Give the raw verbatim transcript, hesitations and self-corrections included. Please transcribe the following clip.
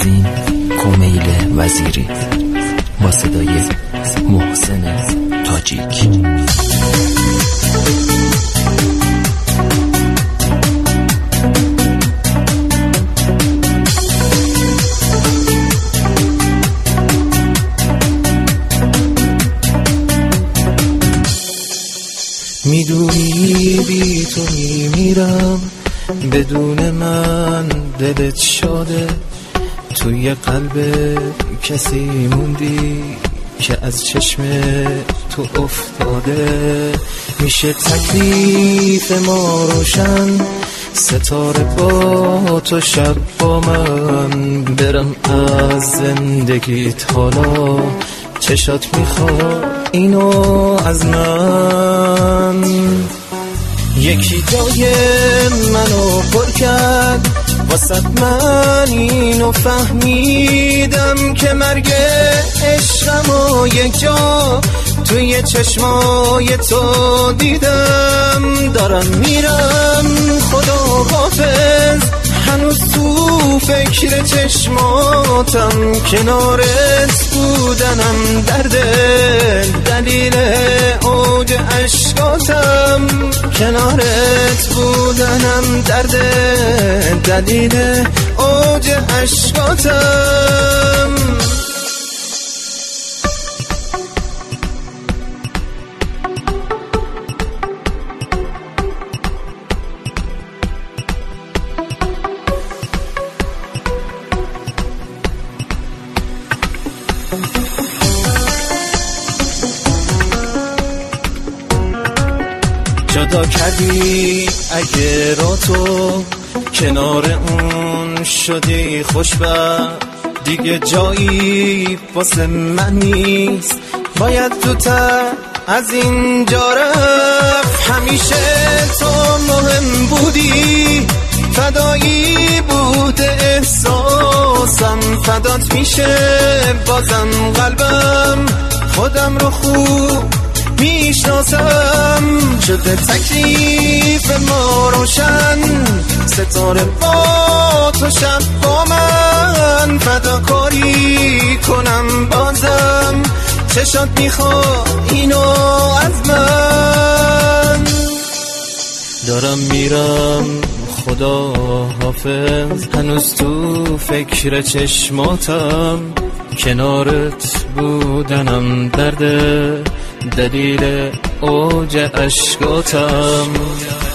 مگزین کمیل وزیری با صدای محسن تاجیک. میدونی بی تو میمیرم، بدون من دلت شاده، توی قلب کسی موندی که از چشم تو افتاده. میشه تکلیف ما روشن، ستاره با تو شب با من، برم از زندگیت حالا، چشات میخواد اینو از من. یکی جای منو پر کرد، واسه من اینو فهمیدم که مرگ عشقمو یک جا توی چشمای تو دیدم. دارم میرم خدا حافظ، هنوز تو فکر چشماتم، کنارت بودنم درد دلیل اوج عشقاتم، کنارت بودنم درد دلیل اوج عشقاتم. جدا کردی اگه را تو کنار اون شدی خوشبخت، دیگه جایی واسه من نیست، باید تو تر از اینجا رفت. همیشه تو مهم بودی، فدایی بود احساسم، فدات میشه بازم قلبم، خودم رو خوب میشناسم. شده تکلیف ما روشن، ستاره با تو شب با من، فداکاری کنم بازم، چشات میخواد اینو از من. دارم میرم خدا حافظ، هنوز تو فکر چشماتم، کنارت بودنم درد دلیل اوج عشقاتم.